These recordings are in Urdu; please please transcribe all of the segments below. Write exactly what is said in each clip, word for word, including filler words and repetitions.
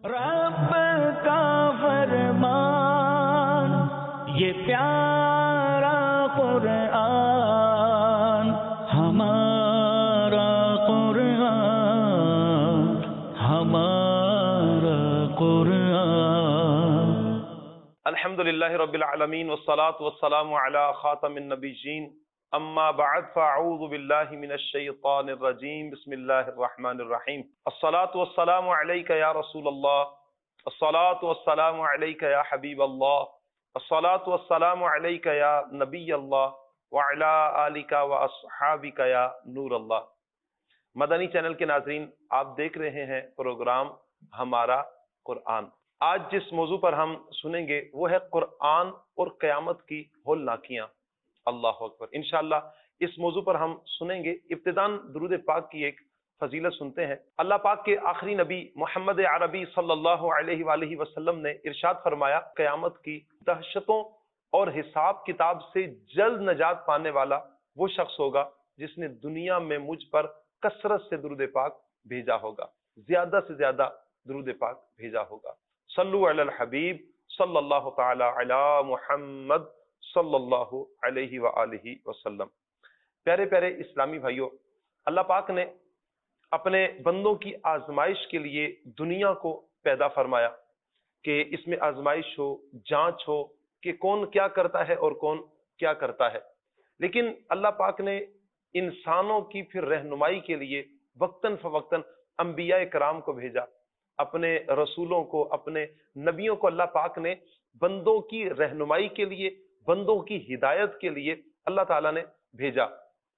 رب کا فرمان یہ پیارا قرآن، ہمارا قرآن، ہمارا قرآن۔ الحمدللہ رب العالمین والصلاة والسلام علی خاتم النبیین، اما بعد فاعوذ باللہ من الشیطان الرجیم، بسم اللہ الرحمن الرحیم۔ الصلاة والسلام علیک یا رسول اللہ، الصلاة والسلام علیک یا حبیب اللہ، الصلاة والسلام علیک یا نبی اللہ، وعلی آلک واصحابک یا نور اللہ۔ مدنی چینل کے ناظرین، آپ دیکھ رہے ہیں پروگرام ہمارا قرآن۔ آج جس موضوع پر ہم سنیں گے وہ ہے قرآن اور قیامت کی ہولناکیاں۔ اللہ اکبر۔ انشاءاللہ اس موضوع پر ہم سنیں گے۔ ابتداً درود پاک کی ایک فضیلت سنتے ہیں۔ اللہ پاک کے آخری نبی محمد عربی صلی اللہ علیہ وآلہ وسلم نے ارشاد فرمایا، قیامت کی دہشتوں اور حساب کتاب سے جلد نجات پانے والا وہ شخص ہوگا جس نے دنیا میں مجھ پر کثرت سے درود پاک بھیجا ہوگا، زیادہ سے زیادہ درود پاک بھیجا ہوگا۔ صلو علی الحبیب صلی اللہ تعالی علی محمد صلی اللہ علیہ وآلہ وسلم۔ پیارے پیارے اسلامی بھائیوں، اللہ پاک نے اپنے بندوں کی آزمائش کے لیے دنیا کو پیدا فرمایا کہ اس میں آزمائش ہو، جانچ ہو کہ کون کیا کرتا ہے اور کون کیا کرتا ہے۔ لیکن اللہ پاک نے انسانوں کی پھر رہنمائی کے لیے وقتاً فوقتاً انبیاء کرام کو بھیجا، اپنے رسولوں کو، اپنے نبیوں کو اللہ پاک نے بندوں کی رہنمائی کے لیے، بندوں کی ہدایت کے لیے اللہ تعالیٰ نے بھیجا۔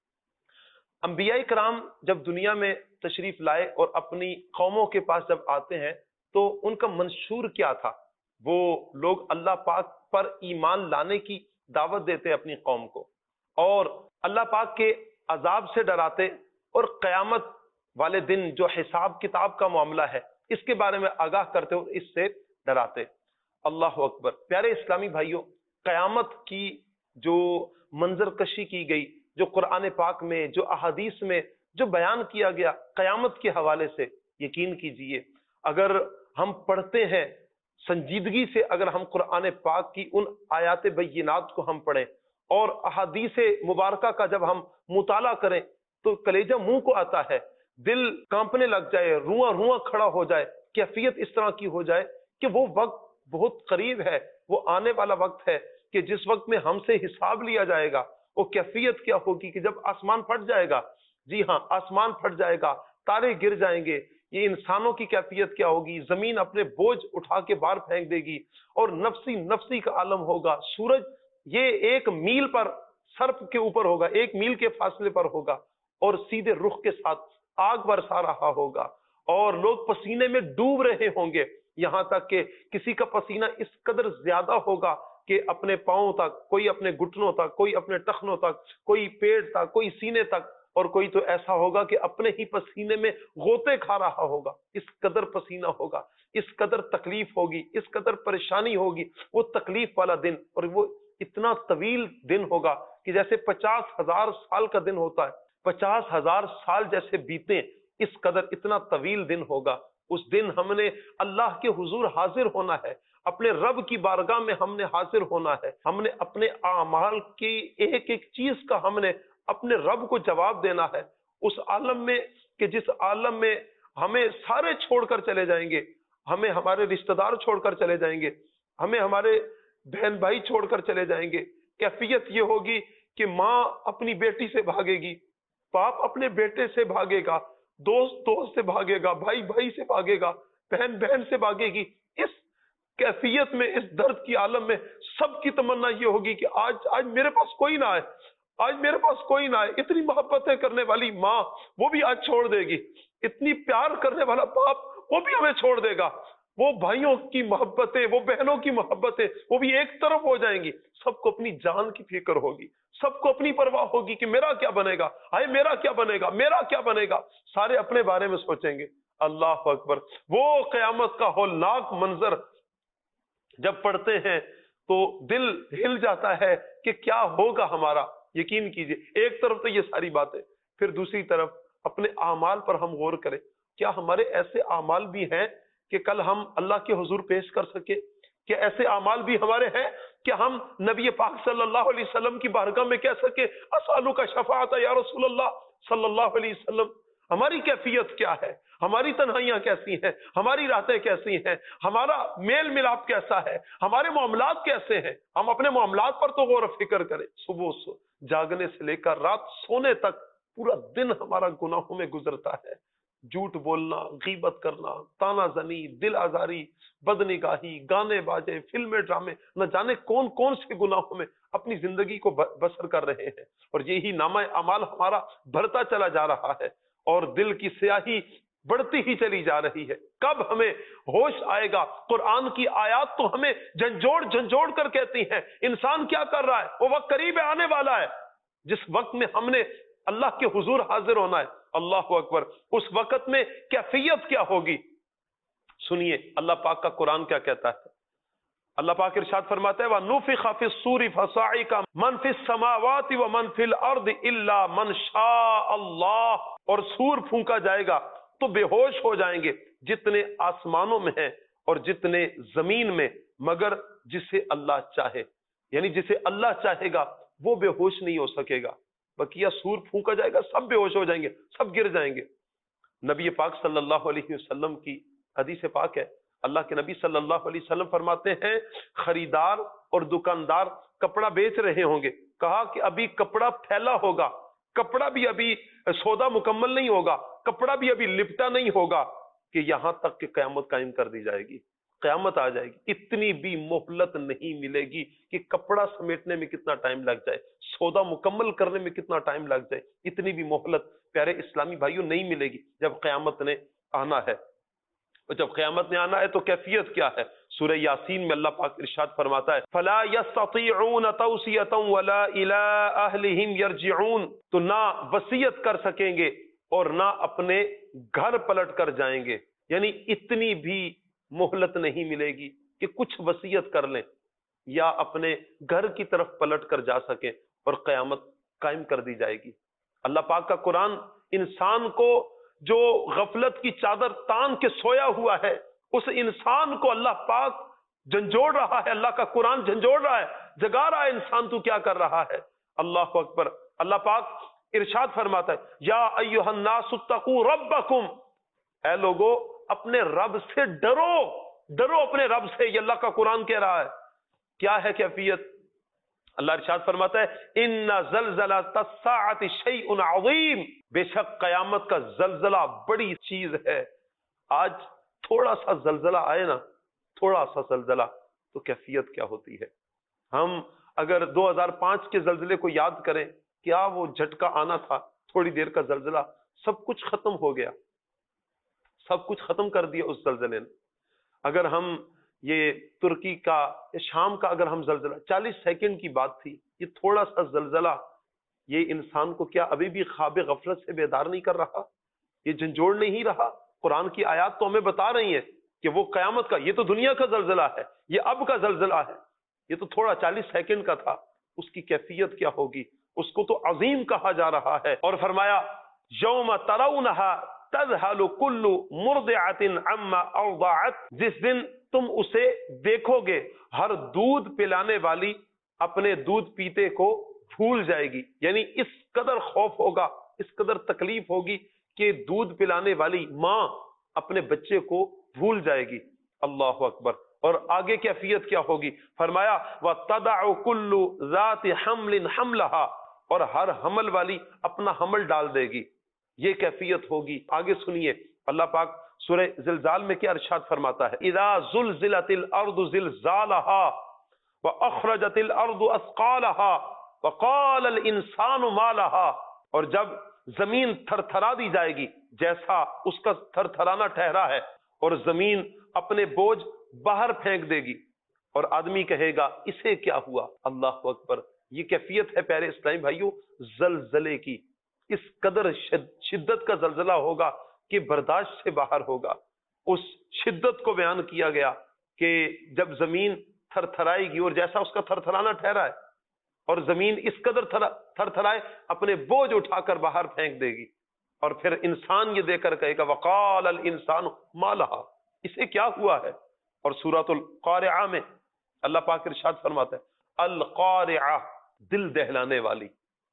انبیاء کرام جب دنیا میں تشریف لائے اور اپنی قوموں کے پاس جب آتے ہیں تو ان کا منشور کیا تھا؟ وہ لوگ اللہ پاک پر ایمان لانے کی دعوت دیتے اپنی قوم کو، اور اللہ پاک کے عذاب سے ڈراتے، اور قیامت والے دن جو حساب کتاب کا معاملہ ہے اس کے بارے میں آگاہ کرتے اور اس سے ڈراتے۔ اللہ اکبر۔ پیارے اسلامی بھائیوں، قیامت کی جو منظر کشی کی گئی، جو قرآن پاک میں، جو احادیث میں جو بیان کیا گیا قیامت کے حوالے سے، یقین کیجئے اگر ہم پڑھتے ہیں سنجیدگی سے، اگر ہم قرآن پاک کی ان آیات بینات کو ہم پڑھیں اور احادیث مبارکہ کا جب ہم مطالعہ کریں تو کلیجہ منہ کو آتا ہے، دل کانپنے لگ جائے، رواں رواں کھڑا ہو جائے، کیفیت اس طرح کی ہو جائے کہ وہ وقت بہت قریب ہے، وہ آنے والا وقت ہے کہ جس وقت میں ہم سے حساب لیا جائے گا۔ وہ کیفیت کیا ہوگی کہ جب آسمان پھٹ جائے گا، جی ہاں آسمان پھٹ جائے گا، تارے گر جائیں گے، یہ انسانوں کی کیفیت کیا ہوگی، زمین اپنے بوجھ اٹھا کے باہر پھینک دے گی، اور نفسی نفسی کا عالم ہوگا۔ سورج یہ ایک میل پر سر کے اوپر ہوگا، ایک میل کے فاصلے پر ہوگا اور سیدھے رخ کے ساتھ آگ برسا رہا ہوگا، اور لوگ پسینے میں ڈوب رہے ہوں گے، یہاں تک کہ کسی کا پسینہ اس قدر زیادہ ہوگا کہ اپنے پاؤں تک، کوئی اپنے گھٹنوں تک، کوئی اپنے ٹخنوں تک، کوئی پیٹ تک، کوئی سینے تک، اور کوئی تو ایسا ہوگا کہ اپنے ہی پسینے میں غوطے کھا رہا ہوگا۔ اس قدر پسینہ ہوگا، اس قدر تکلیف ہوگی، اس قدر پریشانی ہوگی۔ وہ تکلیف والا دن، اور وہ اتنا طویل دن ہوگا کہ جیسے پچاس ہزار سال کا دن ہوتا ہے، پچاس ہزار سال جیسے بیتے، اس قدر اتنا طویل دن ہوگا۔ اس دن ہم نے اللہ کے حضور حاضر ہونا ہے، اپنے رب کی بارگاہ میں ہم نے حاضر ہونا ہے، ہم نے اپنے اعمال کی ایک ایک چیز کا ہم نے اپنے رب کو جواب دینا ہے، اس عالم میں کہ جس عالم میں ہمیں سارے چھوڑ کر چلے جائیں گے، ہمیں ہمارے رشتہ دار چھوڑ کر چلے جائیں گے، ہمیں ہمارے بہن بھائی چھوڑ کر چلے جائیں گے۔ کیفیت یہ ہوگی کہ ماں اپنی بیٹی سے بھاگے گی، باپ اپنے بیٹے سے بھاگے گا، دوست دوست سے بھاگے گا، بھائی بھائی سے بھاگے گا، بہن بہن سے بھاگے گی۔ اس کیفیت میں، اس درد کی عالم میں سب کی تمنا یہ ہوگی کہ آج آج میرے پاس کوئی نہ آئے، آج میرے پاس کوئی نہ آئے۔ اتنی محبتیں کرنے والی ماں وہ بھی آج چھوڑ دے گی، اتنی پیار کرنے والا باپ وہ بھی ہمیں چھوڑ دے گا، وہ بھائیوں کی محبتیں، وہ بہنوں کی محبتیں وہ بھی ایک طرف ہو جائیں گی۔ سب کو اپنی جان کی فکر ہوگی، سب کو اپنی پرواہ ہوگی کہ میرا کیا بنے گا، ہائے میرا کیا بنے گا، میرا کیا بنے گا، سارے اپنے بارے میں سوچیں گے۔ اللہ اکبر۔ وہ قیامت کا ہولناک منظر جب پڑھتے ہیں تو دل ہل جاتا ہے کہ کیا ہوگا ہمارا۔ یقین کیجئے ایک طرف تو یہ ساری باتیں، پھر دوسری طرف اپنے اعمال پر ہم غور کریں، کیا ہمارے ایسے اعمال بھی ہیں کہ کل ہم اللہ کے حضور پیش کر سکے؟ کہ ایسے اعمال بھی ہمارے ہیں کہ ہم نبی پاک صلی اللہ علیہ وسلم کی بارگاہ میں کہہ سکے اسالو کا شفاعت یا رسول اللہ صلی اللہ علیہ وسلم؟ ہماری کیفیت کیا ہے؟ ہماری تنہائیاں کیسی ہیں؟ ہماری راتیں کیسی ہیں؟ ہمارا میل ملاپ کیسا ہے؟ ہمارے معاملات کیسے ہیں؟ ہم اپنے معاملات پر تو غور و فکر کریں. صبح سو جاگنے سے لے کر رات سونے تک پورا دن ہمارا گناہوں میں گزرتا ہے. جھوٹ بولنا، غیبت کرنا، تانا زنی، دل آزاری، بدنگاہی، گانے باجے، فلمیں، ڈرامے، نہ جانے کون کون سے گناہوں میں اپنی زندگی کو بسر کر رہے ہیں. اور یہی نامہ اعمال ہمارا بڑھتا چلا جا رہا ہے اور دل کی سیاہی بڑھتی ہی چلی جا رہی ہے. کب ہمیں ہوش آئے گا؟ قرآن کی آیات تو ہمیں جھنجھوڑ جھنجھوڑ کر کہتی ہیں انسان کیا کر رہا ہے، وہ وقت قریب آنے والا ہے جس وقت میں ہم نے اللہ کے حضور حاضر ہونا ہے. اللہ اکبر. اس وقت میں کیفیت کیا ہوگی؟ سنیے اللہ پاک کا قرآن کیا کہتا ہے. اللہ پاک ارشاد فرماتا ہے وَنُفِخَ فِي الصُّورِ فَصَعِقَ مَنْ فِي السَّمَاوَاتِ وَمَنْ فِي الْأَرْضِ إِلَّا مَنْ شَاءَ اللَّهُ. اور سور پھونکا جائے گا تو بے ہوش ہو جائیں گے جتنے آسمانوں میں ہیں اور جتنے زمین میں، مگر جسے اللہ چاہے. یعنی جسے اللہ چاہے گا وہ بے ہوش نہیں ہو سکے گا. بقیہ سور پھونکا جائے گا سب بے ہوش ہو جائیں گے، سب گر جائیں گے. نبی پاک صلی اللہ علیہ وسلم کی حدیث پاک ہے، اللہ کے نبی صلی اللہ علیہ وسلم فرماتے ہیں خریدار اور دکاندار کپڑا بیچ رہے ہوں گے. کہا کہ ابھی کپڑا پھیلا ہوگا، کپڑا بھی ابھی سودا مکمل نہیں ہوگا، کپڑا بھی ابھی لپٹا نہیں ہوگا کہ یہاں تک کہ قیامت قائم کر دی جائے گی، قیامت آ جائے گی. اتنی بھی مہلت نہیں ملے گی کہ کپڑا سمیٹنے میں کتنا ٹائم لگ جائے، سودا مکمل کرنے میں کتنا ٹائم لگ جائے. اتنی بھی مہلت پیارے اسلامی بھائیوں نہیں ملے گی جب قیامت نے آنا ہے. اور جب قیامت نے آنا ہے تو کیفیت کیا ہے؟ سورہ یاسین میں اللہ پاک ارشاد فرماتا ہے فَلَا يَسْتَطِيعُونَ تَوْصِيَةً وَلَا إِلَىٰ أَهْلِهِمْ يَرْجِعُونَ. تو نہ وصیت کر سکیں گے اور نہ اپنے گھر پلٹ کر جائیں گے. یعنی اتنی بھی مہلت نہیں ملے گی کہ کچھ وصیت کر لیں یا اپنے گھر کی طرف پلٹ کر جا سکیں اور قیامت قائم کر دی جائے گی. اللہ پاک کا قرآن انسان کو جو غفلت کی چادر تان کے سویا ہوا ہے اس انسان کو اللہ پاک جھنجھوڑ رہا ہے. اللہ کا قرآن جھنجھوڑ رہا ہے، جگا رہا ہے انسان تو کیا کر رہا ہے. اللہ اکبر. اللہ پاک ارشاد فرماتا ہے یا ایھا الناس اتقوا ربکم. اے لوگو اپنے رب سے ڈرو، ڈرو اپنے رب سے. یہ اللہ کا قرآن کہہ رہا ہے. کیا ہے کیفیت؟ اللہ ارشاد فرماتا ہے ان زلزلۃ الساعۃ شیء عظیم. بے شک قیامت کا زلزلہ بڑی چیز ہے. آج تھوڑا سا زلزلہ آئے نا، تھوڑا سا زلزلہ، تو کیفیت کیا ہوتی ہے. ہم اگر دو ہزار پانچ کے زلزلے کو یاد کریں، کیا وہ جھٹکا آنا تھا، تھوڑی دیر کا زلزلہ، سب کچھ ختم ہو گیا، سب کچھ ختم کر دیا اس زلزلے نے. اگر ہم یہ ترکی کا شام کا اگر ہم زلزلہ چالیس سیکنڈ کی بات تھی، یہ تھوڑا سا زلزلہ یہ انسان کو کیا ابھی بھی خواب غفلت سے بیدار نہیں کر رہا؟ یہ جھنجھوڑ نہیں رہا؟ قرآن کی آیات تو ہمیں بتا رہی ہیں کہ وہ قیامت کا، یہ تو دنیا کا زلزلہ ہے، یہ اب کا زلزلہ ہے، یہ تو تھوڑا چالیس سیکنڈ کا تھا. اس کی کیفیت کیا ہوگی؟ اس کو تو عظیم کہا جا رہا ہے. اور فرمایا یوم ترونھا تذہل کل مرضعۃ عما ارضعت. جس دن تم اسے دیکھو گے ہر دودھ پلانے والی اپنے دودھ پیتے کو بھول جائے گی. یعنی اس قدر خوف ہوگا، اس قدر تکلیف ہوگی کہ دودھ پلانے والی ماں اپنے بچے کو بھول جائے گی. اللہ اکبر. اور آگے کیفیت کیا ہوگی؟ فرمایا وَتَضَعُ كُلُّ ذَاتِ حَمْلٍ حَمْلَهَا. اور ہر حمل والی اپنا حمل ڈال دے گی. یہ کیفیت ہوگی. آگے سنیے اللہ پاک سورہ زلزال میں کیا ارشاد فرماتا ہے اذا زلزلت الارض زلزالها واخرجت الارض اثقالها وقال الانسان ما لها. اور جب زمین تھر تھرا دی جائے گی جیسا اس کا تھر تھرانا ٹھہرا ہے، اور زمین اپنے بوجھ باہر پھینک دے گی، اور آدمی کہے گا اسے کیا ہوا. اللہ اکبر. یہ کیفیت ہے پیارے اسلامی بھائیوں زلزلے کی. اس قدر شدت کا زلزلہ ہوگا کہ برداشت سے باہر ہوگا. اس شدت کو بیان کیا گیا کہ جب زمین تھر تھرائے گی اور جیسا اس کا تھر تھرانا ٹھہرا ہے، اور زمین اس قدر تھر تھرائے اپنے بوجھ اٹھا کر باہر پھینک دے گی، اور پھر انسان یہ دے کر کہے گا وقال الانسان ما لها. اسے کیا ہوا ہے؟ اور سورۃ القارعہ میں اللہ پاک ارشاد فرماتا ہے القارعہ، دل دہلانے والی.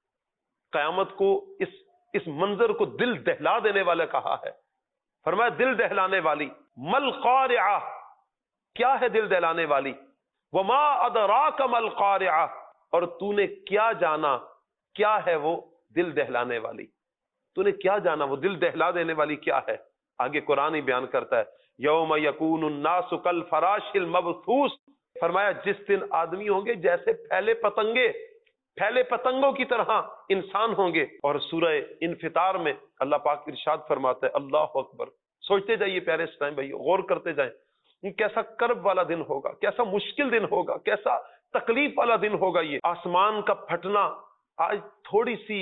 قیامت کو اس اس منظر کو دل دہلا دینے والا کہا ہے. فرمایا دل دہلانے والی. مل قارعہ، کیا ہے دل دہلانے والی؟ وما ادراک مل قارعہ، اور تو نے کیا جانا کیا ہے وہ دل دہلانے والی؟ تو نے کیا جانا وہ دل دہلا دینے والی کیا ہے؟ آگے قرآن ہی بیان کرتا ہے یوم یکون الناس کالفراش المبثوث. فرمایا جس دن آدمی ہوں گے جیسے پھیلے پتنگے، پھیلے پتنگوں کی طرح انسان ہوں گے. اور سورہ انفطار میں اللہ پاک ارشاد فرماتا ہے اللہ اکبر. سوچتے جائیے پیارے اسلام بھائی، غور کرتے جائیں کیسا کرب والا دن ہوگا، کیسا مشکل دن ہوگا، کیسا تکلیف والا دن ہوگا. یہ آسمان کا پھٹنا، آج تھوڑی سی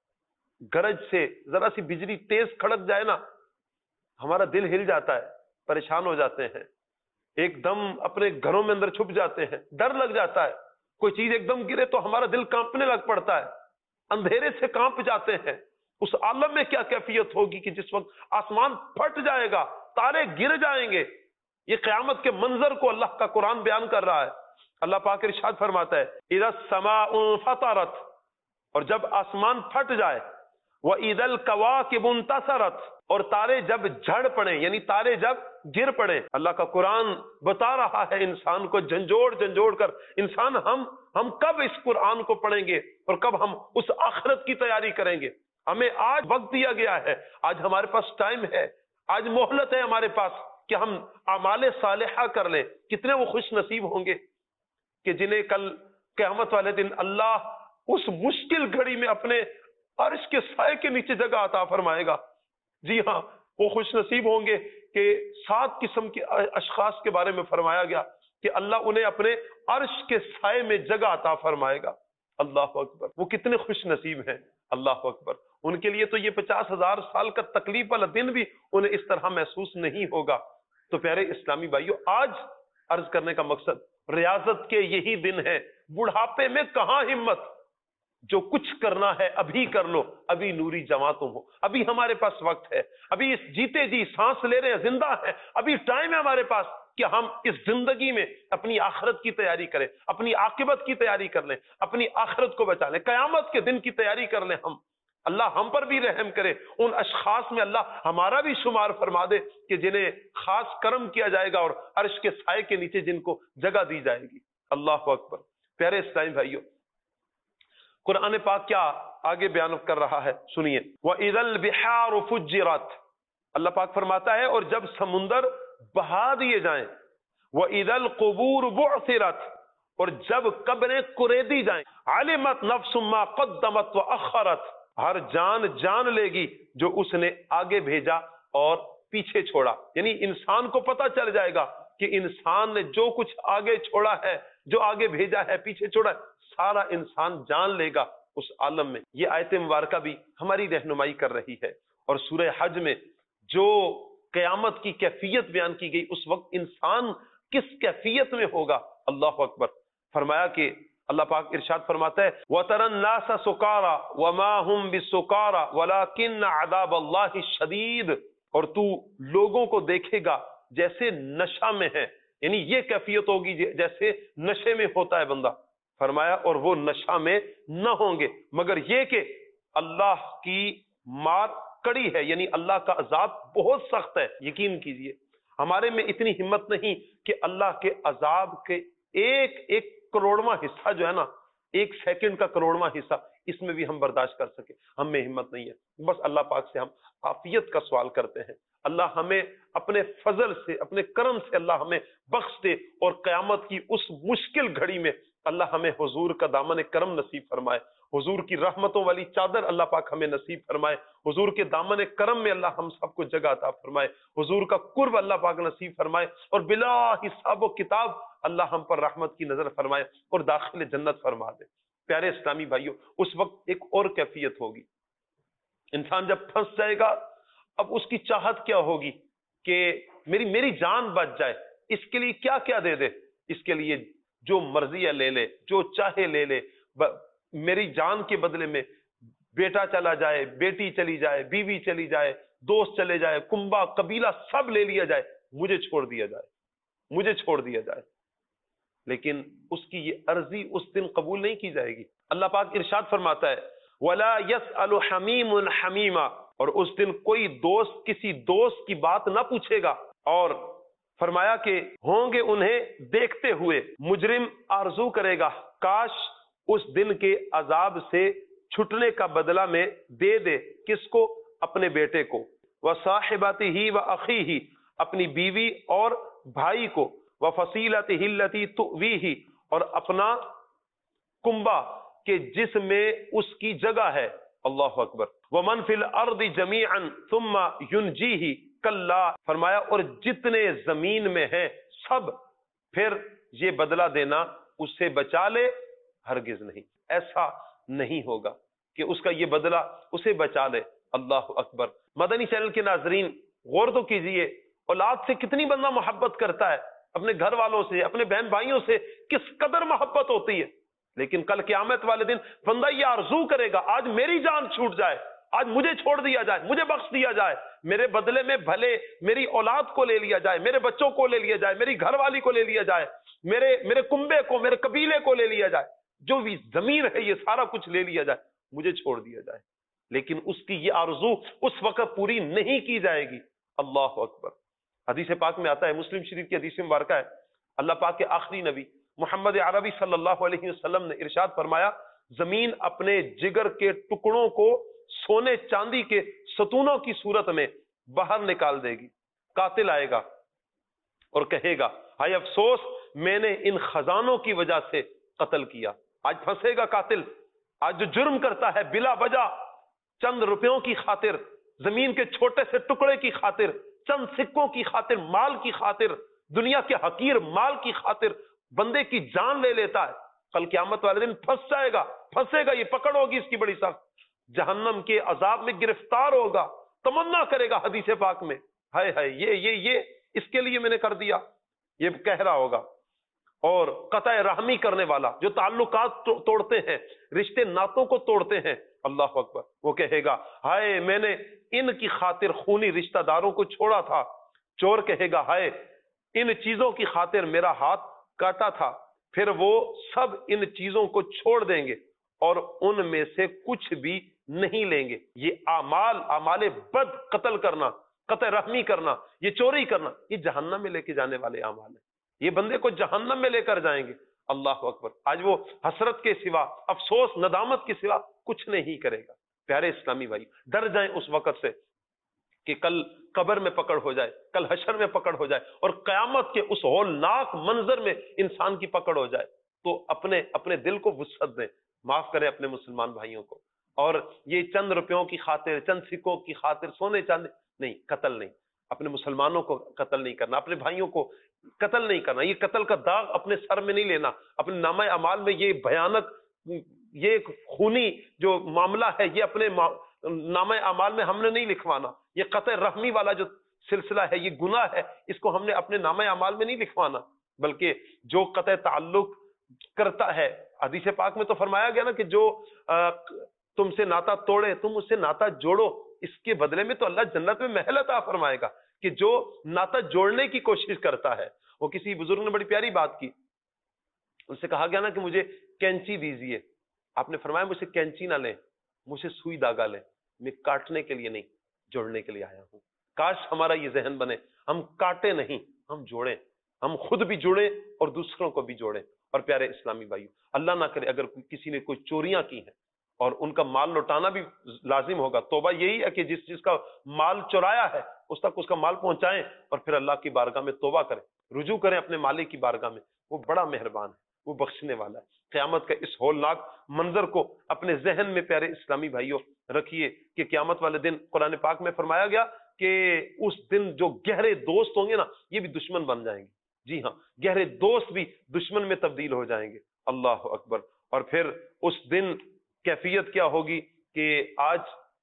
گرج سے ذرا سی بجلی تیز کھڑک جائے نا، ہمارا دل ہل جاتا ہے، پریشان ہو جاتے ہیں، ایک دم اپنے گھروں میں اندر چھپ جاتے ہیں، ڈر لگ جاتا ہے. کوئی چیز ایک دم گرے تو ہمارا دل کانپنے لگ پڑتا ہے، اندھیرے سے کانپ جاتے ہیں. اس عالم میں کیا کیفیت ہوگی کہ جس وقت آسمان پھٹ جائے گا، تارے گر جائیں گے. یہ قیامت کے منظر کو اللہ کا قرآن بیان کر رہا ہے. اللہ پاک ارشاد فرماتا ہے اذا السماء انفطرت، اور جب آسمان پھٹ جائے، وَإِذَا الْكَوَاكِبُ انتَثَرَتْ، اور تارے جب جھڑ پڑیں، یعنی تارے جب گر پڑیں. اللہ کا قرآن بتا رہا ہے انسان کو جھنجھوڑ جھنجھوڑ کر، انسان ہم ہم کب اس قرآن کو پڑھیں گے اور کب ہم اس آخرت کی تیاری کریں گے؟ ہمیں آج وقت دیا گیا ہے، آج ہمارے پاس ٹائم ہے، آج مہلت ہے ہمارے پاس کہ ہم اعمال صالحہ کر لیں. کتنے وہ خوش نصیب ہوں گے کہ جنہیں کل قیامت والے دن اللہ اس مشکل گھڑی میں اپنے عرش کے سائے کے نیچے جگہ عطا فرمائے گا. جی ہاں، وہ خوش نصیب ہوں گے کہ سات قسم کے اشخاص کے بارے میں فرمایا گیا کہ اللہ انہیں اپنے عرش کے سائے میں جگہ عطا فرمائے گا. اللہ اکبر، وہ کتنے خوش نصیب ہیں. اللہ اکبر، ان کے لیے تو یہ پچاس ہزار سال کا تکلیف والا دن بھی انہیں اس طرح محسوس نہیں ہوگا. تو پیارے اسلامی بھائیوں، آج عرض کرنے کا مقصد ریاضت کے یہی دن ہے. بڑھاپے میں کہاں ہمت، جو کچھ کرنا ہے ابھی کر لو، ابھی نوری جواں تم ہو، ابھی ہمارے پاس وقت ہے، ابھی اس جیتے جی سانس لے رہے ہیں، زندہ ہیں، ابھی ٹائم ہے ہمارے پاس کہ ہم اس زندگی میں اپنی آخرت کی تیاری کریں، اپنی عاقبت کی تیاری کر لیں، اپنی آخرت کو بچا لیں، قیامت کے دن کی تیاری کر لیں. ہم اللہ ہم پر بھی رحم کرے، ان اشخاص میں اللہ ہمارا بھی شمار فرما دے کہ جنہیں خاص کرم کیا جائے گا اور عرش کے سائے کے نیچے جن کو جگہ دی جائے گی. اللہ اکبر. پیارے اسلامی بھائیوں، قرآن پاک کیا آگے بیان کر رہا ہے سنیے. وَإِذَا الْبِحَارُ فُجِّرَتْ، اللہ پاک فرماتا ہے اور جب سمندر بہا دیے جائیں. وَإِذَا الْقُبُورُ بُعْثِرَتْ، اور جب قبریں کریدی جائیں. عَلِمَتْ نَفْسٌ مَا قَدَّمَتْ وَأَخَّرَتْ، ہر جان جان لے گی جو اس نے آگے بھیجا اور پیچھے چھوڑا. یعنی انسان کو پتہ چل جائے گا کہ انسان نے جو کچھ آگے چھوڑا ہے، جو آگے بھیجا ہے، پیچھے چھوڑا ہے، سارا انسان جان لے گا اس عالم میں. یہ آیت مبارکہ بھی ہماری رہنمائی کر رہی ہے. اور سورہ حج میں جو قیامت کی کیفیت بیان کی گئی، اس وقت انسان کس کیفیت میں ہوگا. اللہ اکبر. فرمایا کہ اللہ پاک ارشاد فرماتا ہے وَتَرَى النَّاسَ سُكَارَى وَمَا هُمْ بِسُكَارَى وَلَكِنَّ عَذَابَ اللَّهِ شَدِيدٌ، اور تو لوگوں کو دیکھے گا جیسے نشہ میں ہے، یعنی یہ کیفیت ہوگی جیسے نشے میں ہوتا ہے بندہ. فرمایا اور وہ نشہ میں نہ ہوں گے مگر یہ کہ اللہ کی مار کڑی ہے، یعنی اللہ کا عذاب بہت سخت ہے. یقین کیجئے ہمارے میں اتنی ہمت نہیں کہ اللہ کے عذاب کے ایک ایک کروڑواں حصہ جو ہے نا، ایک سیکنڈ کا کروڑواں حصہ، اس میں بھی ہم برداشت کر سکے. ہم میں ہمت نہیں ہے. بس اللہ پاک سے ہم عافیت کا سوال کرتے ہیں. اللہ ہمیں اپنے فضل سے، اپنے کرم سے اللہ ہمیں بخش دے، اور قیامت کی اس مشکل گھڑی میں اللہ ہمیں حضور کا دامن کرم نصیب فرمائے. حضور کی رحمتوں والی چادر اللہ پاک ہمیں نصیب فرمائے. حضور کے دامن کرم میں اللہ ہم سب کو جگہ عطا فرمائے. حضور کا قرب اللہ پاک نصیب فرمائے، اور بلا حساب و کتاب اللہ ہم پر رحمت کی نظر فرمائے اور داخل جنت فرما دے. پیارے اسلامی بھائیوں، اس وقت ایک اور کیفیت ہوگی. انسان جب پھنس جائے گا، اب اس کی چاہت کیا ہوگی کہ میری میری جان بچ جائے. اس کے لیے کیا کیا دے دے، اس کے لیے جو مرضی ہے لے لے، جو چاہے لے لے. میری جان کے بدلے میں بیٹا چلا جائے، بیٹی چلی جائے، بیوی چلی جائے، دوست چلے جائے، کنبا قبیلہ سب لے لیا جائے. مجھے چھوڑ دیا جائے، مجھے چھوڑ دیا جائے، لیکن اس کی یہ عرضی اس دن قبول نہیں کی جائے گی۔ اللہ پاک ارشاد فرماتا ہے وَلَا يَسْأَلُ حَمِيمٌ حَمِيمًا، اور اس دن کوئی دوست کسی دوست کی بات نہ پوچھے گا، اور فرمایا کہ ہوں گے انہیں دیکھتے ہوئے، مجرم آرزو کرے گا کاش اس دن کے عذاب سے چھٹنے کا بدلہ میں دے دے، کس کو؟ اپنے بیٹے کو، وَصَاحِبَتِهِ وَأَخِيهِ، اپنی بیوی اور بھائی کو، وَفَصِيلَتِهِ الَّتِي تُؤْوِيهِ، اور اپنا کنبا کہ جس میں اس کی جگہ ہے۔ اللہ اکبر۔ وَمَنْ فِي الْأَرْضِ جَمِيعًا ثُمَّ يُنْجِيهِ، کلا، فرمایا اور جتنے زمین میں ہیں سب، پھر یہ بدلہ دینا اسے بچا لے، ہرگز نہیں، ایسا نہیں ہوگا کہ اس کا یہ بدلہ اسے بچا لے۔ اللہ اکبر۔ مدنی چینل کے ناظرین غور تو کیجئے، اولاد سے کتنی بندہ محبت کرتا ہے، اپنے گھر والوں سے، اپنے بہن بھائیوں سے کس قدر محبت ہوتی ہے، لیکن کل قیامت والے دن بندہ یہ آرزو کرے گا آج میری جان چھوٹ جائے، آج مجھے چھوڑ دیا جائے، مجھے بخش دیا جائے، میرے بدلے میں بھلے میری اولاد کو لے لیا جائے، میرے بچوں کو لے لیا جائے، میری گھر والی کو لے لیا جائے، میرے میرے کنبے کو، میرے قبیلے کو لے لیا جائے، جو بھی زمین ہے یہ سارا کچھ لے لیا جائے، مجھے چھوڑ دیا جائے، لیکن اس کی یہ آرزو اس وقت پوری نہیں کی جائے گی۔ اللہ اکبر۔ حدیث پاک میں آتا ہے، مسلم شریف کی حدیث مبارکہ ہے، اللہ پاک کے آخری نبی محمد عربی صلی اللہ علیہ وسلم نے ارشاد فرمایا زمین اپنے جگر کے ٹکڑوں کو سونے چاندی کے ستونوں کی صورت میں باہر نکال دے گی۔ قاتل آئے گا اور کہے گا ہائے افسوس، میں نے ان خزانوں کی وجہ سے قتل کیا۔ آج پھنسے گا قاتل، آج جو جرم کرتا ہے بلا وجہ، چند روپیوں کی خاطر، زمین کے چھوٹے سے ٹکڑے کی خاطر، چند سکوں کی خاطر، مال کی خاطر، دنیا کے حقیر مال کی خاطر بندے کی جان لے لیتا ہے، کل قیامت والے دن پھنس جائے گا، پھنسے گا، یہ پکڑ ہوگی اس کی بڑی سخت، جہنم کے عذاب میں گرفتار ہوگا، تمنا کرے گا حدیث پاک میں ہائے ہائے یہ یہ یہ اس کے لیے میں نے کر دیا، یہ کہہ رہا ہوگا۔ اور قطع رحمی کرنے والا جو تعلقات توڑتے ہیں، رشتے ناتوں کو توڑتے ہیں، اللہ اکبر، وہ کہے گا ہائے میں نے ان کی خاطر خونی رشتہ داروں کو چھوڑا تھا۔ چور کہے گا ہائے ان چیزوں کی خاطر میرا ہاتھ کاٹا تھا۔ پھر وہ سب ان چیزوں کو چھوڑ دیں گے اور ان میں سے کچھ بھی نہیں لیں گے۔ یہ اعمال اعمال بد، قتل کرنا، قطع رحمی کرنا، یہ چوری کرنا، یہ جہنم میں لے کے جانے والے اعمال ہیں، یہ بندے کو جہنم میں لے کر جائیں گے۔ اللہ اکبر۔ آج وہ حسرت کے سوا، افسوس، ندامت کے سوا کچھ نہیں کرے گا۔ پیارے اسلامی بھائی، ڈر جائیں اس وقت سے کہ کل قبر میں پکڑ ہو جائے، کل حشر میں پکڑ ہو جائے، اور قیامت کے اس ہولناک منظر میں انسان کی پکڑ ہو جائے، تو اپنے اپنے دل کو وسعت دیں، معاف کریں اپنے مسلمان بھائیوں کو۔ اور یہ چند روپیوں کی خاطر، چند سکوں کی خاطر، سونے چاندی نہیں، قتل نہیں، اپنے مسلمانوں کو قتل نہیں کرنا، اپنے بھائیوں کو قتل نہیں کرنا، یہ قتل کا داغ اپنے سر میں نہیں لینا، اپنے نامہ اعمال میں یہ بھیانک، یہ خونی جو معاملہ ہے یہ اپنے نامہ اعمال میں ہم نے نہیں لکھوانا، یہ قطع رحمی والا جو سلسلہ ہے، یہ گناہ ہے، اس کو ہم نے اپنے نامہ اعمال میں نہیں لکھوانا، بلکہ جو قطع تعلق کرتا ہے، حدیث پاک میں تو فرمایا گیا نا کہ جو تم سے ناتا توڑے تم اس سے ناتا جوڑو، اس کے بدلے میں تو اللہ جنت میں محل عطا فرمائے گا کہ جو ناتا جوڑنے کی کوشش کرتا ہے۔ وہ کسی بزرگ نے بڑی پیاری بات کی، ان سے کہا گیا نا کہ مجھے کینچی دیجئے، آپ نے فرمایا مجھ سے کینچی نہ لیں، مجھ سے سوئی داغا لیں، میں کاٹنے کے لیے نہیں جوڑنے کے لیے آیا ہوں۔ کاش ہمارا یہ ذہن بنے، ہم کاٹے نہیں، ہم جوڑیں، ہم خود بھی جوڑیں اور دوسروں کو بھی جوڑیں۔ اور پیارے اسلامی بھائیو، اللہ نہ کرے اگر کسی نے کوئی چوریاں کی ہیں اور ان کا مال لوٹانا بھی لازم ہوگا، توبہ یہی ہے کہ جس جس کا مال چورایا ہے اس تک اس کا مال پہنچائیں اور پھر اللہ کی بارگاہ میں توبہ کریں، رجوع کریں اپنے مالک کی بارگاہ میں، وہ بڑا مہربان ہے، وہ بخشنے والا ہے۔ قیامت کا اس ہولناک منظر کو اپنے ذہن میں پیارے اسلامی بھائیوں رکھیے کہ قیامت والے دن قرآن پاک میں فرمایا گیا کہ اس دن جو گہرے دوست ہوں گے نا، یہ بھی دشمن بن جائیں گے۔ جی ہاں، گہرے دوست بھی دشمن میں تبدیل ہو جائیں گے۔ اللہ اکبر۔ اور پھر اس دن کیفیت کیا ہوگی کہ آج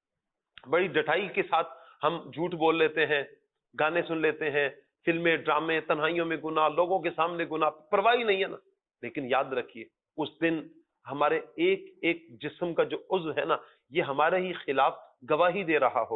بڑی ڈٹائی کے ساتھ ہم جھوٹ بول لیتے ہیں، گانے سن لیتے ہیں، فلمیں، ڈرامے، تنہائیوں میں گناہ، لوگوں کے سامنے گناہ، پرواہ نہیں ہے نا، لیکن یاد رکھیے اس دن ہمارے ایک ایک جسم کا جو عضو ہے نا، یہ ہمارے ہی خلاف گواہی دے رہا ہوگا،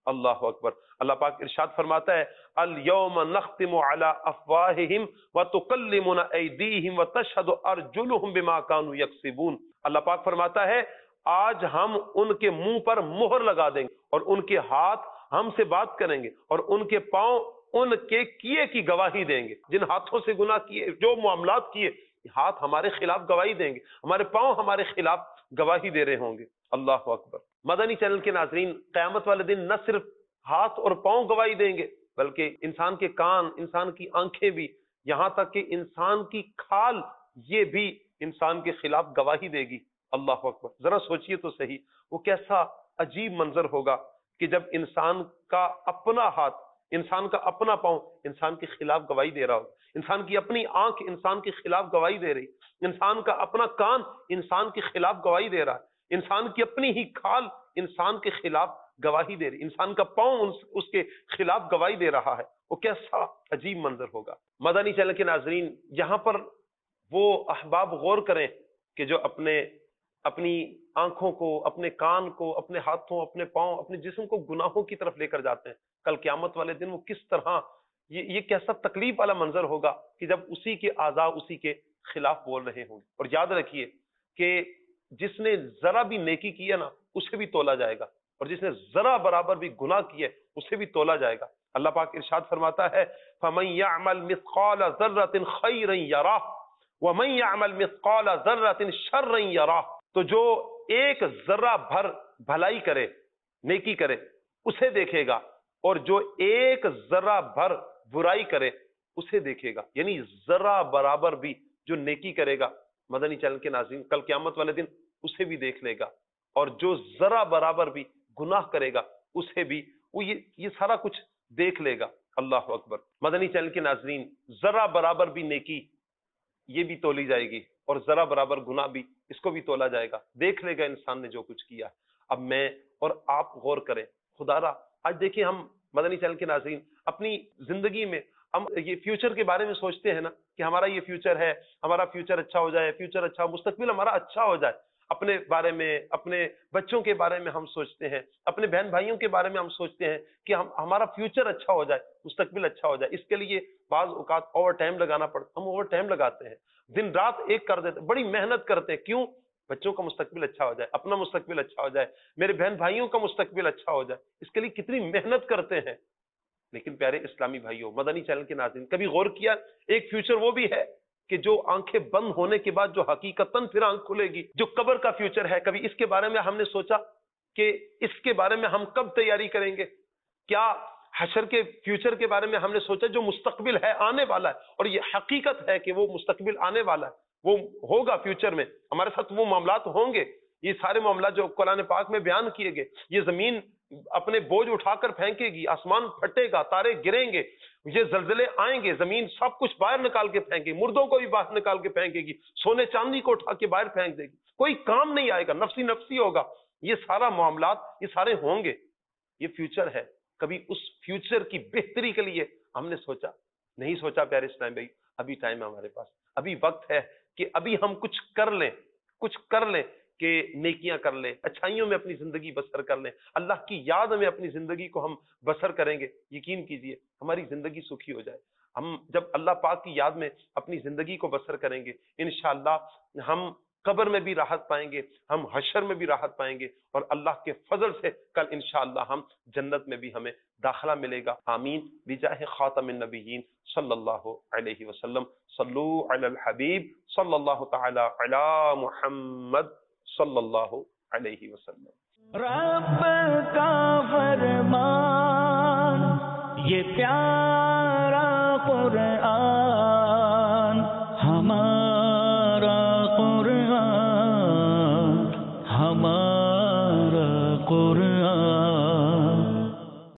اللہ اکبر. اللہ پاک ارشاد فرماتا ہے الیوم نختم علی افواہہم وتکلمنا ایدیہم وتشہد ارجلہم بما کانوا یکسبون. اللہ پاک فرماتا ہے آج ہم ان کے منہ پر مہر لگا دیں گے اور ان کے ہاتھ ہم سے بات کریں گے اور ان کے پاؤں ان کے کیے کی گواہی دیں گے. جن ہاتھوں سے گناہ کیے، جو معاملات کیے، ہاتھ ہمارے خلاف گواہی دیں گے، ہمارے پاؤں ہمارے خلاف گواہی دے رہے ہوں گے. اللہ اکبر. مدنی چینل کے ناظرین، قیامت والے دن نہ صرف ہاتھ اور پاؤں گواہی دیں گے بلکہ انسان کے کان، انسان کی آنکھیں بھی، یہاں تک کہ انسان کی کھال یہ بھی انسان کے خلاف گواہی دے گی. اللہ اکبر. ذرا سوچئے تو صحیح، وہ کیسا عجیب منظر ہوگا کہ جب انسان کا اپنا ہاتھ، انسان کا اپنا پاؤں انسان کے خلاف گواہی دے رہا ہو، انسان کی اپنی آنکھ انسان کے خلاف گواہی دے رہی، انسان کا اپنا کان انسان کے خلاف گواہی دے رہا ہے، انسان کی اپنی ہی کھال انسان کے خلاف گواہی دے رہی، انسان کا پاؤں اس کے خلاف گواہی دے رہا ہے. وہ کیسا عجیب منظر ہوگا. مدنی چینل کے ناظرین، یہاں پر وہ احباب غور کریں کہ جو اپنے اپنی آنکھوں کو، اپنے کان کو، اپنے ہاتھوں، اپنے پاؤں، اپنے جسم کو گناہوں کی طرف لے کر جاتے ہیں. کل قیامت والے دن وہ کس طرح، یہ یہ کیسا تکلیف والا منظر ہوگا کہ جب اسی کے اعضاء اسی کے خلاف بول رہے ہوں گے. اور یاد رکھیے کہ جس نے ذرا بھی نیکی کی ہے نا اسے بھی تولا جائے گا، اور جس نے ذرا برابر بھی گناہ کی ہے اسے بھی تولا جائے گا. اللہ پاک ارشاد فرماتا ہے فَمَن يَعْمَلْ مِثْقَالَ ذَرَّةٍ خَيْرًا يَرَهُ وَمَن يَعْمَلْ مِثْقَالَ ذَرَّةٍ شَرًّا يَرَهُ. تو جو ایک ذرہ بھر بھلائی کرے، نیکی کرے، اسے دیکھے گا، اور جو ایک ذرہ بھر برائی کرے اسے دیکھے گا. یعنی ذرہ برابر بھی جو نیکی کرے گا مدنی چینل کے ناظرین کل قیامت والے دن اسے بھی دیکھ لے گا، اور جو ذرہ برابر بھی گناہ کرے گا اسے بھی وہ یہ یہ سارا کچھ دیکھ لے گا. اللہ اکبر. مدنی چینل کے ناظرین، ذرہ برابر بھی نیکی یہ بھی تولی جائے گی، اور ذرہ برابر گناہ بھی اس کو بھی تولا جائے گا. دیکھ لے گا انسان نے جو کچھ کیا. اب میں اور آپ غور کریں. خدا را آج دیکھیں ہم مدنی چینل کے ناظرین اپنی زندگی میں ہم یہ فیوچر کے بارے میں سوچتے ہیں نا کہ ہمارا یہ فیوچر ہے، ہمارا فیوچر اچھا ہو جائے، فیوچر اچھا، مستقبل ہمارا اچھا ہو جائے. اپنے بارے میں، اپنے بچوں کے بارے میں ہم سوچتے ہیں، اپنے بہن بھائیوں کے بارے میں ہم سوچتے ہیں کہ ہم ہمارا فیوچر اچھا ہو جائے، مستقبل اچھا ہو جائے. اس کے لیے بعض اوقات اوور ٹائم لگانا پڑتا، ہم اوور ٹائم لگاتے ہیں، دن رات ایک کر دیتے ہیں، بڑی محنت کرتے ہیں. کیوں؟ بچوں کا مستقبل اچھا ہو جائے، اپنا مستقبل اچھا ہو جائے، میرے بہن بھائیوں کا مستقبل اچھا ہو جائے. اس کے لیے کتنی محنت کرتے ہیں. لیکن پیارے اسلامی بھائیوں، مدنی چینل کے ناظرین، کبھی غور کیا ایک فیوچر وہ بھی ہے کہ جو آنکھیں بند ہونے کے بعد جو حقیقتاً پھر آنکھ کھلے گی، جو قبر کا فیوچر ہے. کبھی اس کے بارے میں ہم نے سوچا کہ اس کے بارے میں ہم کب تیاری کریں گے؟ کیا حشر کے فیوچر کے بارے میں ہم نے سوچا جو مستقبل ہے، آنے والا ہے، اور یہ حقیقت ہے کہ وہ مستقبل آنے والا ہے، وہ ہوگا فیوچر میں، ہمارے ساتھ وہ معاملات ہوں گے. یہ سارے معاملات جو قرآن پاک میں بیان کیے گئے، یہ زمین اپنے بوجھ اٹھا کر پھینکے گی، آسمان پھٹے گا، تارے گریں گے، یہ زلزلے آئیں گے، زمین سب کچھ باہر نکال کے پھینکے گی، مردوں کو بھی باہر نکال کے پھینکے گی، سونے چاندی کو اٹھا کے باہر پھینک دے گی، کوئی کام نہیں آئے گا، نفسی نفسی ہوگا. یہ سارا معاملات یہ سارے ہوں گے. یہ فیوچر ہے. کبھی اس فیوچر کی بہتری کے لیے ہم نے سوچا؟ نہیں سوچا. پیارے اسلام بھائی، ابھی ٹائم ہے ہمارے پاس، ابھی وقت ہے کہ ابھی ہم کچھ کر لیں، کچھ کر لیں کہ نیکیاں کر لیں، اچھائیوں میں اپنی زندگی بسر کر لیں، اللہ کی یاد میں اپنی زندگی کو ہم بسر کریں گے. یقین کیجئے ہماری زندگی سکھی ہو جائے. ہم جب اللہ پاک کی یاد میں اپنی زندگی کو بسر کریں گے، انشاءاللہ ہم قبر میں بھی راحت پائیں گے، ہم حشر میں بھی راحت پائیں گے، اور اللہ کے فضل سے کل انشاءاللہ ہم جنت میں بھی ہمیں داخلہ ملے گا. آمین بجاہ خاتم النبیین صلی اللہ علیہ وسلم. صلو علی الحبیب صلی اللہ تعالی علی محمد صلی اللہ علیہ وسلم. رب کا فرمان یہ پیارا قرآن